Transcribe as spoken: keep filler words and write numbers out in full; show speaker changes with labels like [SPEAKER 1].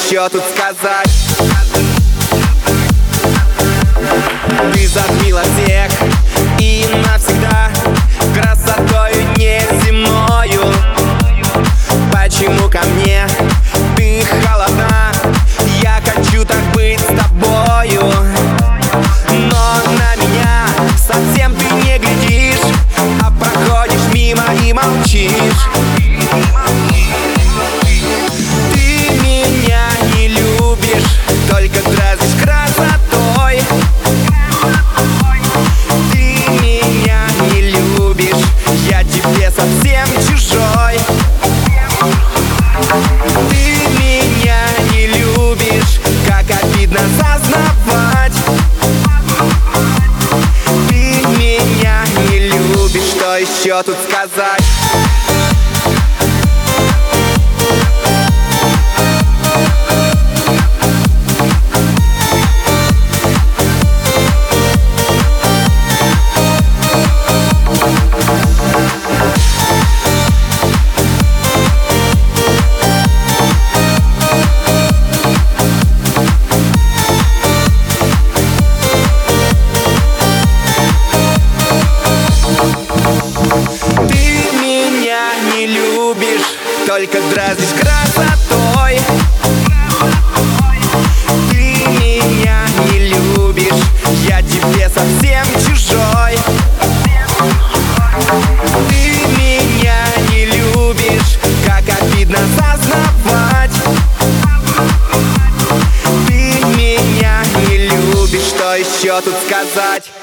[SPEAKER 1] еще тут сказать? Ты затмила всех и навсегда красотою неземною. Почему ко мне ты холодна? Я хочу так быть с тобою, но на меня совсем ты не глядишь, а проходишь мимо и молчишь. Ты меня не любишь, только дразнишь красотой. Ты меня не любишь, я тебе совсем чужой. Ты меня не любишь, как обидно сознавать. Ты меня не любишь, что еще тут сказать? Только дразнишь красотой. Ты меня не любишь, я тебе совсем чужой. Ты меня не любишь, как обидно сознавать. Ты меня не любишь, что еще тут сказать?